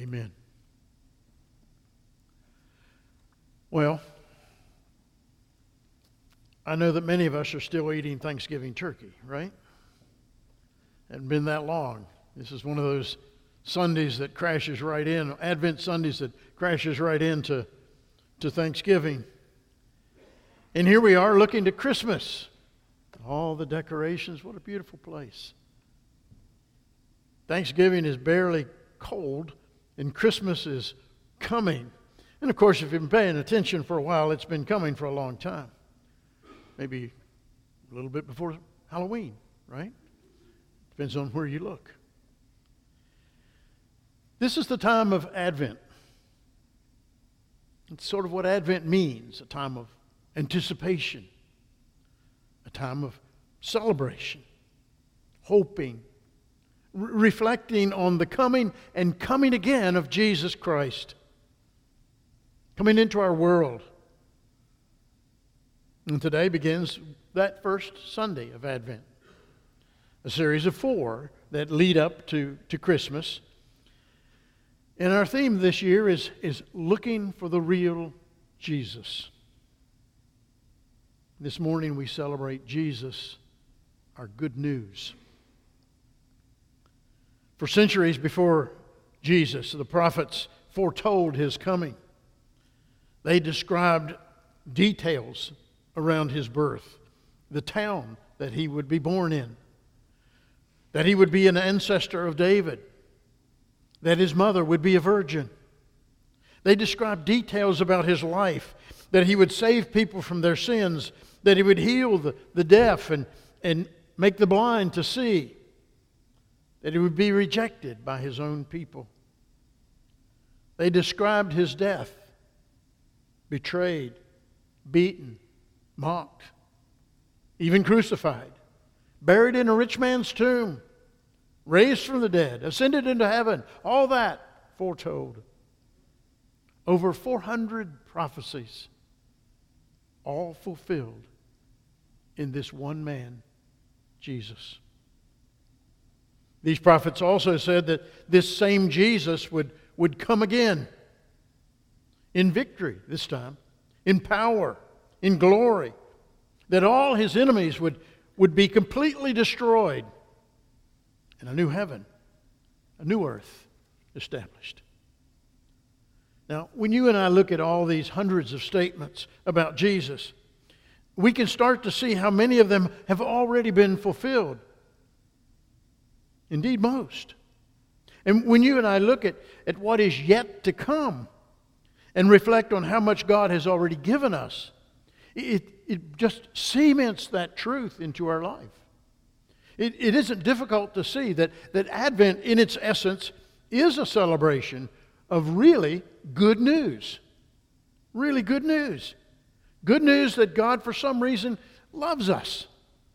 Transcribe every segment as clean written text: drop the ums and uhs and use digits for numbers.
Amen. Well, I know that many of us are still eating Thanksgiving turkey, right? Hasn't been that long. This is one of those Sundays that crashes right in, Advent Sundays that crashes right into Thanksgiving. And here we are looking to Christmas. All the decorations, what a beautiful place. Thanksgiving is barely cold, and Christmas is coming. And of course, if you've been paying attention for a while, it's been coming for a long time. Maybe a little bit before Halloween, right? Depends on where you look. This is the time of Advent. It's sort of what Advent means, a time of anticipation, a time of celebration, hoping, reflecting on the coming and coming again of Jesus Christ, coming into our world. And today begins that first Sunday of Advent, a series of 4 that lead up to Christmas. And our theme this year is looking for the real Jesus. This morning we celebrate Jesus, our good news. For centuries before Jesus, the prophets foretold his coming. They described details around his birth, the town that he would be born in, that he would be an ancestor of David, that his mother would be a virgin. They described details about his life, that he would save people from their sins, that he would heal the deaf and make the blind to see, that he would be rejected by his own people. They described his death, betrayed, beaten, mocked, even crucified, buried in a rich man's tomb, raised from the dead, ascended into heaven, all that foretold. Over 400 prophecies, all fulfilled in this one man, Jesus. These prophets also said that this same Jesus would come again in victory this time, in power, in glory, that all his enemies would be completely destroyed, and a new heaven, a new earth established. Now, when you and I look at all these hundreds of statements about Jesus, we can start to see how many of them have already been fulfilled. Indeed, most. And when you and I look at what is yet to come and reflect on how much God has already given us, it just cements that truth into our life. It isn't difficult to see that Advent, in its essence, is a celebration of really good news. Really good news. Good news that God, for some reason, loves us,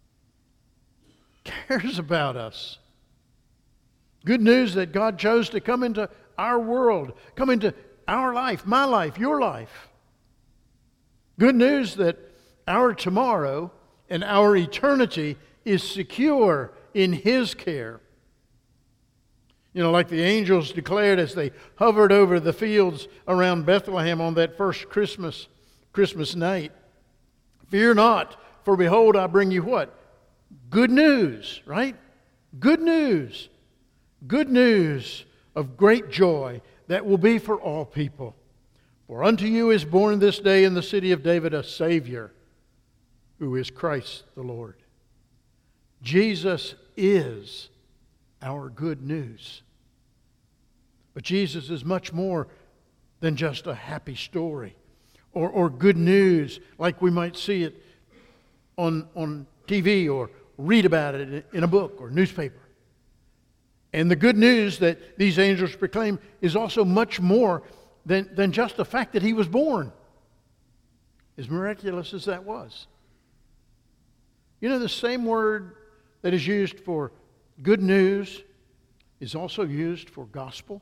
cares about us. Good news that God chose to come into our world, come into our life, my life, your life. Good news that our tomorrow and our eternity is secure in His care. You know, like the angels declared as they hovered over the fields around Bethlehem on that first Christmas night. Fear not, for behold, I bring you what? Good news, right? Good news. Good news of great joy that will be for all people. For unto you is born this day in the city of David a Savior, who is Christ the Lord. Jesus is our good news. But Jesus is much more than just a happy story or good news like we might see it on TV or read about it in a book or newspaper. And the good news that these angels proclaim is also much more than just the fact that He was born, as miraculous as that was. You know, the same word that is used for good news is also used for gospel.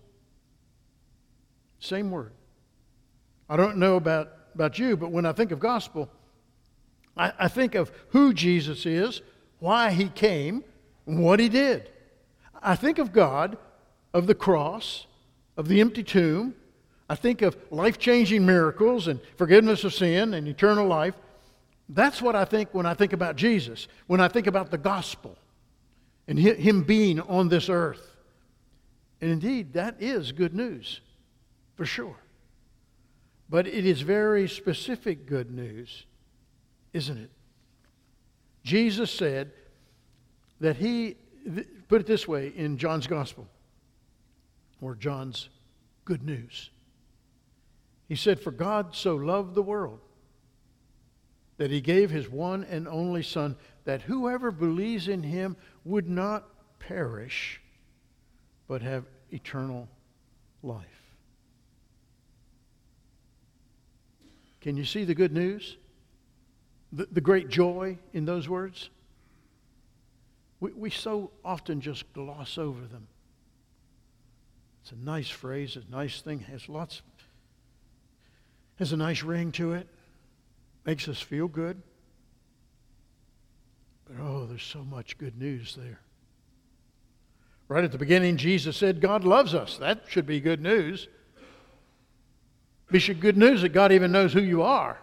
Same word. I don't know about you, but when I think of gospel, I think of who Jesus is, why He came, and what He did. I think of God, of the cross, of the empty tomb. I think of life-changing miracles and forgiveness of sin and eternal life. That's what I think when I think about Jesus, when I think about the gospel and Him being on this earth. And indeed, that is good news, for sure. But it is very specific good news, isn't it? Jesus said that He, put it this way in John's gospel, or John's good news. He said, "For God so loved the world that He gave His one and only Son, that whoever believes in Him would not perish, but have eternal life." Can you see the good news? The great joy in those words? We so often just gloss over them. It's a nice phrase, a nice thing, has a nice ring to it, makes us feel good. But oh, there's so much good news there. Right at the beginning, Jesus said God loves us. That should be good news. It should be good news that God even knows who you are.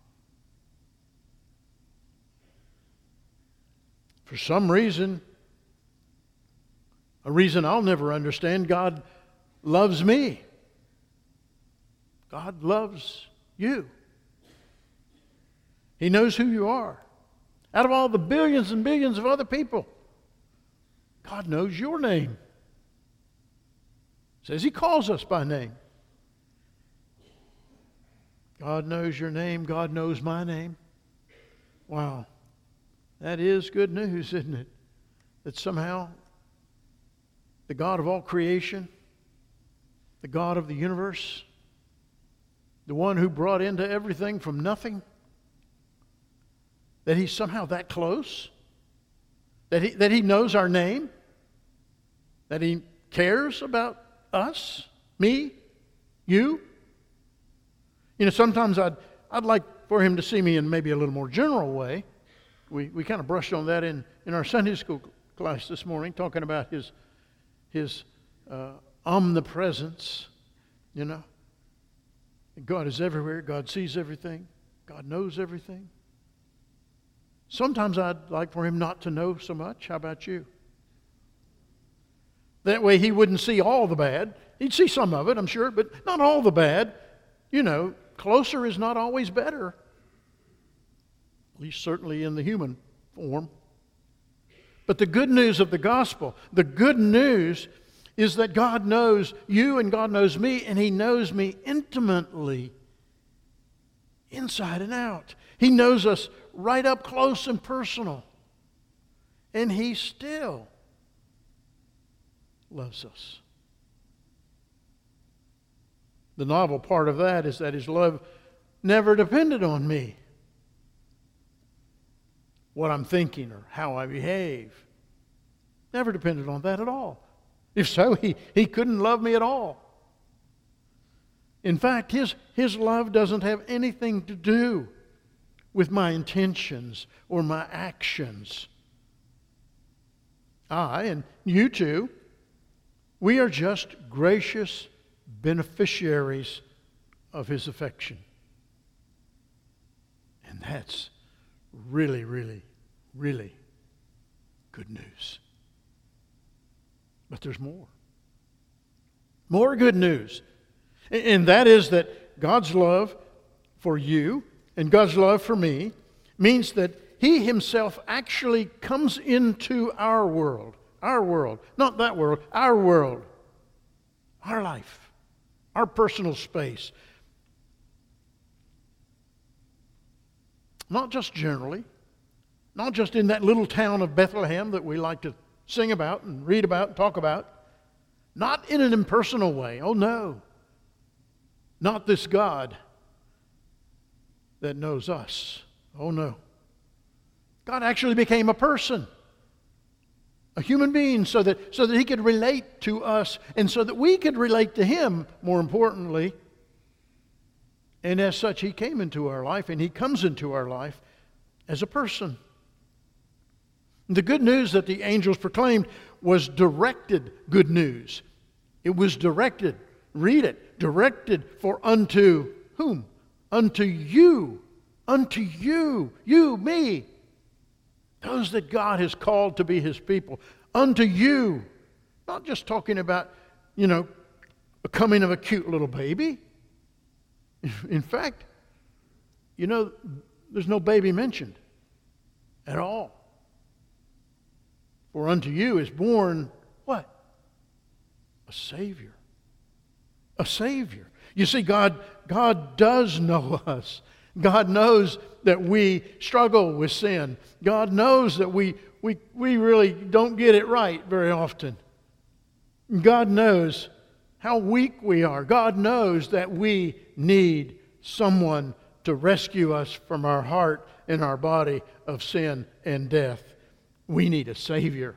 For some reason, a reason I'll never understand, God loves me. God loves you. He knows who you are. Out of all the billions and billions of other people, God knows your name. Says He calls us by name. God knows your name. God knows my name. Wow. That is good news, isn't it? That somehow the God of all creation, the God of the universe, the one who brought into everything from nothing, that He's somehow that close, that he knows our name, that He cares about us, me, you. You know, sometimes I'd like for Him to see me in maybe a little more general way. We kind of brushed on that in our Sunday school class this morning, talking about His omnipresence, you know. God is everywhere. God sees everything. God knows everything. Sometimes I'd like for Him not to know so much. How about you? That way He wouldn't see all the bad. He'd see some of it, I'm sure, but not all the bad. You know, closer is not always better. At least certainly in the human form. But the good news of the gospel, the good news is that God knows you and God knows me, and He knows me intimately, inside and out. He knows us right up close and personal. And He still loves us. The novel part of that is that His love never depended on me, what I'm thinking or how I behave. Never depended on that at all. If so, He couldn't love me at all. In fact, His love doesn't have anything to do with my intentions or my actions. I, and you too, we are just gracious beneficiaries of His affection. And that's really, really, really good news. But there's more. More good news. And that is that God's love for you and God's love for me means that He Himself actually comes into our world. Our world. Not that world. Our world. Our life. Our personal space. Not just generally. Not just in that little town of Bethlehem that we like to sing about and read about and talk about. Not in an impersonal way. Oh no. Not this God that knows us. Oh no. God actually became a person. A human being so that He could relate to us and so that we could relate to Him, more importantly. And as such, He came into our life and He comes into our life as a person. The good news that the angels proclaimed was directed good news. It was directed Read it. Directed for unto whom? Unto you. Unto you. You, me. Those that God has called to be His people. Unto you. Not just talking about, a coming of a cute little baby. In fact, there's no baby mentioned at all. For unto you is born what? A Savior. A Savior. You see, God does know us. God knows that we struggle with sin. God knows that we really don't get it right very often. God knows how weak we are. God knows that we need someone to rescue us from our heart and our body of sin and death. We need a Savior.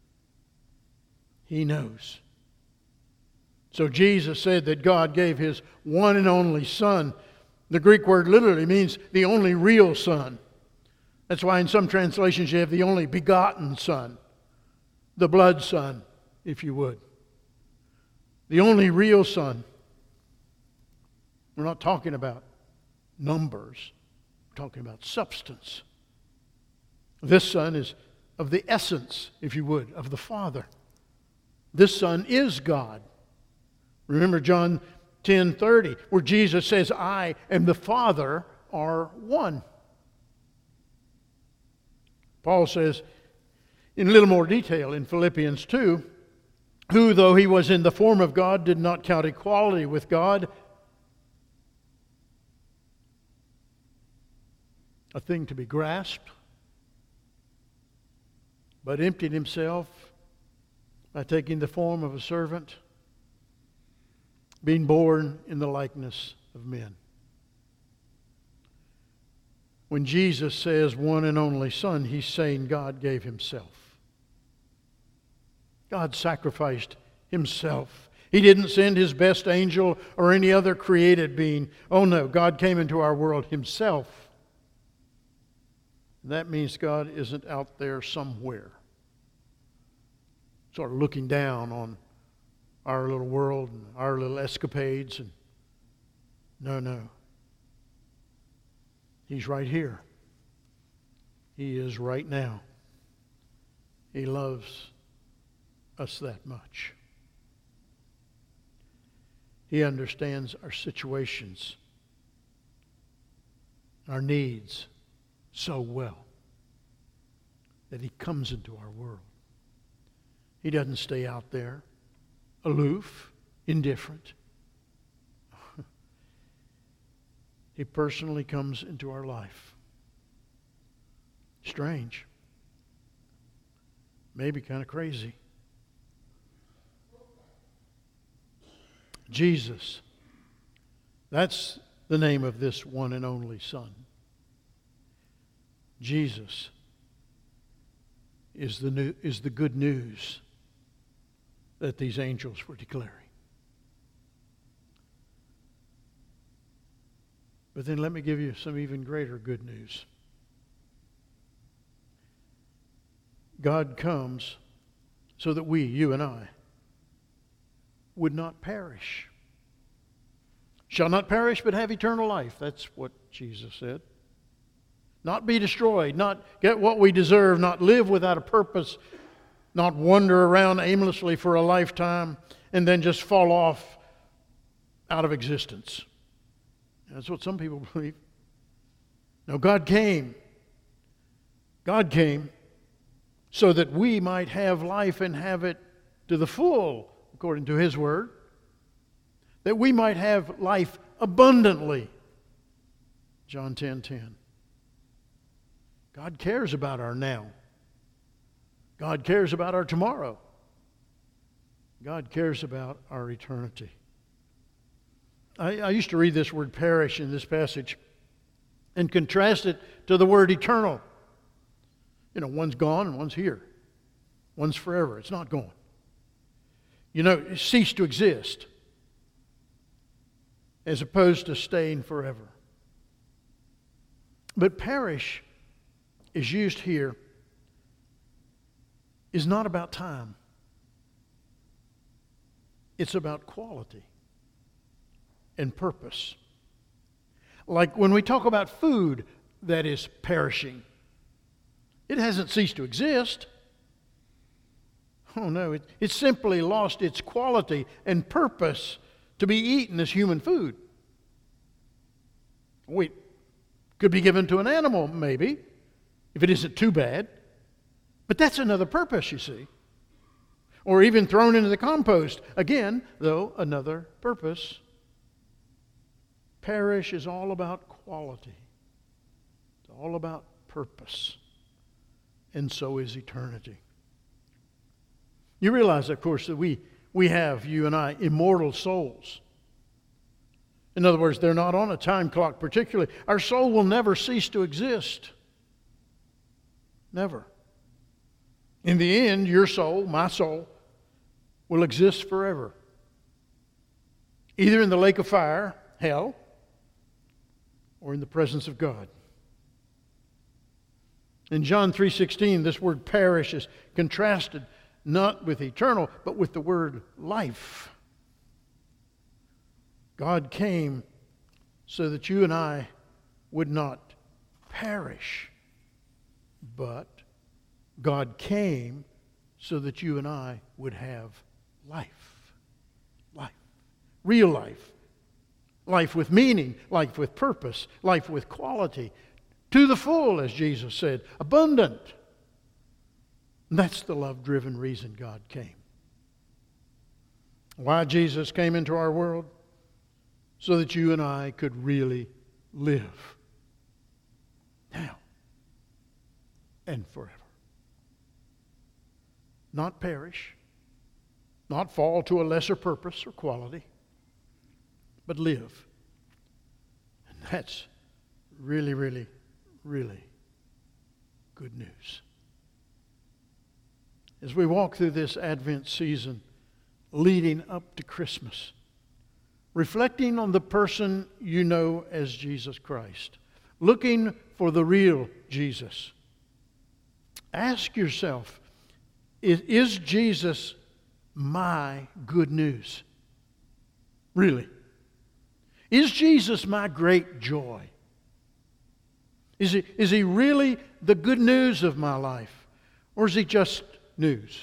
He knows. So Jesus said that God gave His one and only Son. The Greek word literally means the only real Son. That's why in some translations you have the only begotten Son. The blood Son, if you would. The only real Son. We're not talking about numbers. We're talking about substance. This Son is of the essence, if you would, of the Father. This Son is God. Remember John 10:30, where Jesus says, I and the Father are one. Paul says in a little more detail in Philippians 2, who, though He was in the form of God, did not count equality with God a thing to be grasped, but emptied Himself by taking the form of a servant, being born in the likeness of men. When Jesus says one and only Son, He's saying God gave Himself. God sacrificed Himself. He didn't send His best angel or any other created being. Oh no, God came into our world Himself. And that means God isn't out there somewhere, sort of looking down on our little world and our little escapades. And no. He's right here. He is right now. He loves us that much. He understands our situations, our needs so well that He comes into our world. He doesn't stay out there aloof, indifferent. He personally comes into our life. Strange. Maybe kind of crazy. Jesus. That's the name of this one and only Son. Jesus is the good news that these angels were declaring. But then let me give you some even greater good news. God comes so that we, you and I, would not perish. Shall not perish but have eternal life. That's what Jesus said. Not be destroyed, not get what we deserve, not live without a purpose, not wander around aimlessly for a lifetime and then just fall off out of existence. That's what some people believe. No, God came. God came so that we might have life and have it to the full, according to His Word. That we might have life abundantly. John 10:10. God cares about our now. God cares about our tomorrow. God cares about our eternity. I used to read this word perish in this passage and contrast it to the word eternal. One's gone and one's here. One's forever. It's not gone. It ceased to exist as opposed to staying forever. But perish is used here is not about time. It's about quality. and purpose. Like when we talk about food that is perishing, it hasn't ceased to exist. Oh no, it simply lost its quality and purpose to be eaten as human food. We could be given to an animal, maybe, if it isn't too bad. But that's another purpose, you see. Or even thrown into the compost. Again, though, another purpose. Perish is all about quality. It's all about purpose. And so is eternity. You realize, of course, that we have, you and I, immortal souls. In other words, they're not on a time clock particularly. Our soul will never cease to exist. Never. In the end, your soul, my soul, will exist forever. Either in the lake of fire, hell, or in the presence of God. In John 3:16, this word perish is contrasted not with eternal, but with the word life. God came so that you and I would not perish, but God came so that you and I would have life. Life. Real life. Life with meaning, life with purpose, life with quality. To the full, as Jesus said, abundant. And that's the love-driven reason God came. Why Jesus came into our world? So that you and I could really live. Now and forever. Not perish, not fall to a lesser purpose or quality, but live. And that's really, really, really good news. As we walk through this Advent season leading up to Christmas, reflecting on the person you know as Jesus Christ, looking for the real Jesus, ask yourself, is Jesus my good news? Really? Is Jesus my great joy? Is he really the good news of my life? Or is he just news?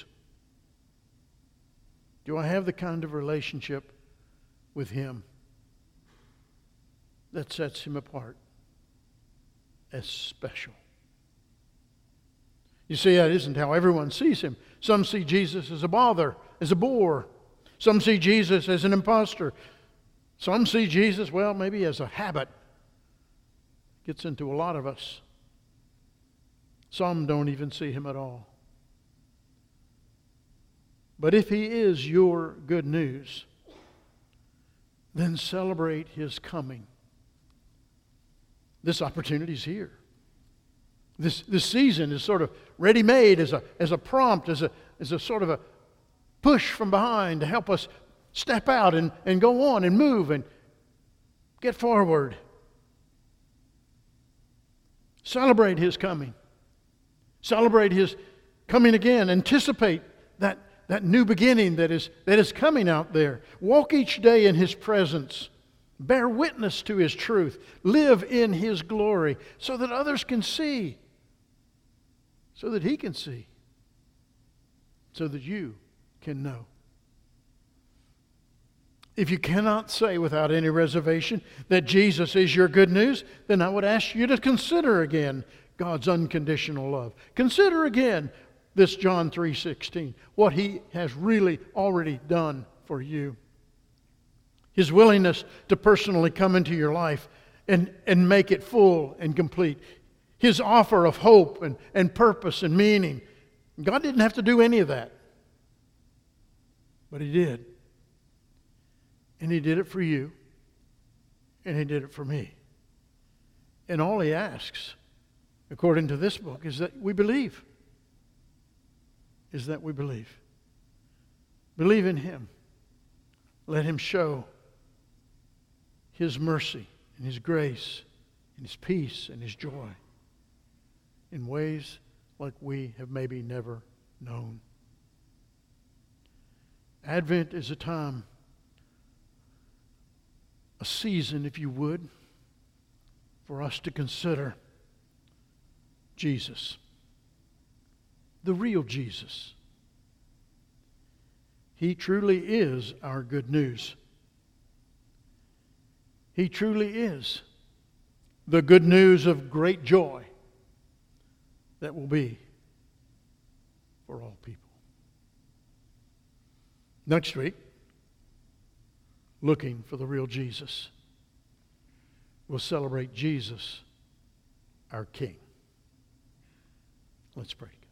Do I have the kind of relationship with him that sets him apart as special? You see, that isn't how everyone sees him. Some see Jesus as a bother, as a bore. Some see Jesus as an imposter. Some see Jesus, well, maybe as a habit. Gets into a lot of us. Some don't even see him at all. But if he is your good news, then celebrate his coming. This opportunity is here. This season is sort of ready-made as a prompt, as a sort of a push from behind to help us step out and go on and move and get forward. Celebrate his coming. Celebrate his coming again. Anticipate that new beginning that is coming out there. Walk each day in his presence. Bear witness to his truth. Live in his glory so that others can see. So that he can see. So that you can know. If you cannot say without any reservation that Jesus is your good news, then I would ask you to consider again God's unconditional love. Consider again this John 3:16, what he has really already done for you. His willingness to personally come into your life and make it full and complete. His offer of hope and purpose and meaning. God didn't have to do any of that. But he did. And he did it for you. And he did it for me. And all he asks, according to this book, is that we believe. Is that we believe. Believe in him. Let him show his mercy and his grace and his peace and his joy in ways like we have maybe never known. Advent is a time, a season, if you would, for us to consider Jesus, the real Jesus. He truly is our good news. He truly is the good news of great joy that will be for all people. Next week, looking for the real Jesus, we'll celebrate Jesus, our King. Let's pray.